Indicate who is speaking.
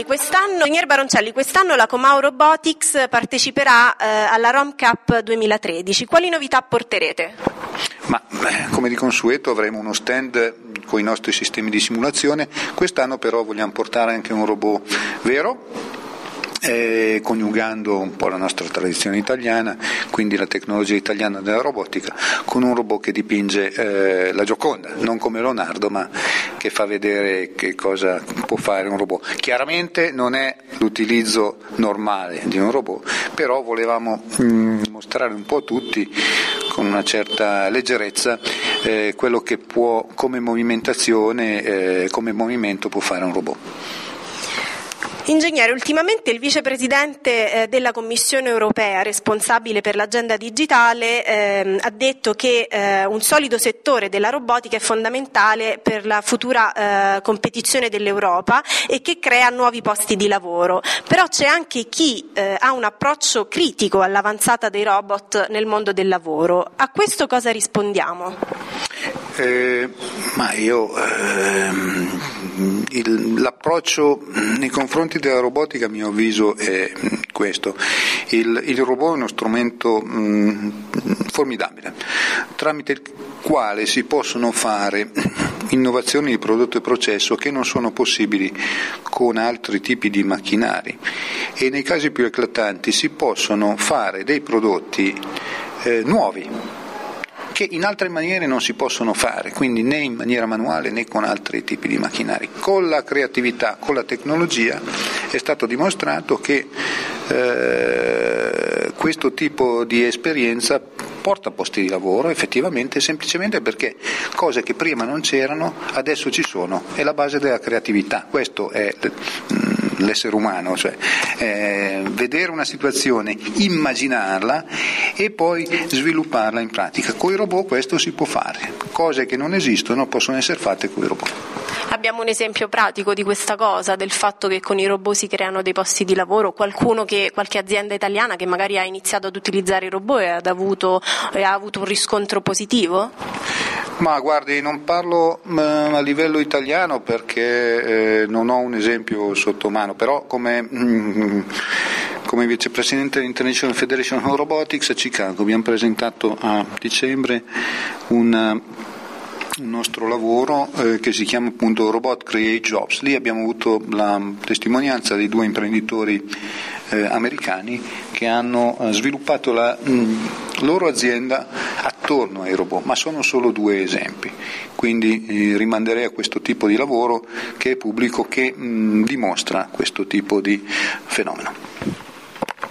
Speaker 1: Ingegner Baroncelli, quest'anno la Comau Robotics parteciperà alla Rome Cup 2013. Quali novità porterete?
Speaker 2: Come di consueto avremo uno stand con i nostri sistemi di simulazione. Quest'anno però vogliamo portare anche un robot vero, coniugando un po' la nostra tradizione italiana, quindi la tecnologia italiana della robotica, con un robot che dipinge la Gioconda, non come Leonardo, ma che fa vedere che cosa può fare un robot. Chiaramente non è l'utilizzo normale di un robot, però volevamo mostrare un po' a tutti con una certa leggerezza quello che può, come movimentazione, come movimento può fare un robot.
Speaker 1: Ingegnere, ultimamente il vicepresidente della Commissione europea responsabile per l'agenda digitale ha detto che un solido settore della robotica è fondamentale per la futura competizione dell'Europa e che crea nuovi posti di lavoro. Però c'è anche chi ha un approccio critico all'avanzata dei robot nel mondo del lavoro. A questo cosa rispondiamo?
Speaker 2: L'approccio nei confronti della robotica, a mio avviso, è questo. Il robot è uno strumento formidabile, tramite il quale si possono fare innovazioni di prodotto e processo che non sono possibili con altri tipi di macchinari, e nei casi più eclatanti si possono fare dei prodotti nuovi che in altre maniere non si possono fare, quindi né in maniera manuale né con altri tipi di macchinari. Con la creatività, con la tecnologia è stato dimostrato che questo tipo di esperienza porta posti di lavoro effettivamente, semplicemente perché cose che prima non c'erano adesso ci sono, è la base della creatività. Questo è l'essere umano, cioè vedere una situazione, immaginarla e poi svilupparla in pratica. Con i robot questo si può fare, cose che non esistono possono essere fatte con i robot.
Speaker 1: Abbiamo un esempio pratico di questa cosa, del fatto che con i robot si creano dei posti di lavoro, qualche azienda italiana che magari ha iniziato ad utilizzare i robot e ha avuto un riscontro positivo?
Speaker 2: Ma guardi, non parlo a livello italiano perché non ho un esempio sotto mano, però come vicepresidente dell'International Federation of Robotics a Chicago abbiamo presentato a dicembre un nostro lavoro che si chiama appunto Robot Create Jobs. Lì abbiamo avuto la testimonianza di due imprenditori americani che hanno sviluppato la loro azienda attorno ai robot, ma sono solo due esempi, quindi rimanderei a questo tipo di lavoro che è pubblico, che dimostra questo tipo di fenomeno.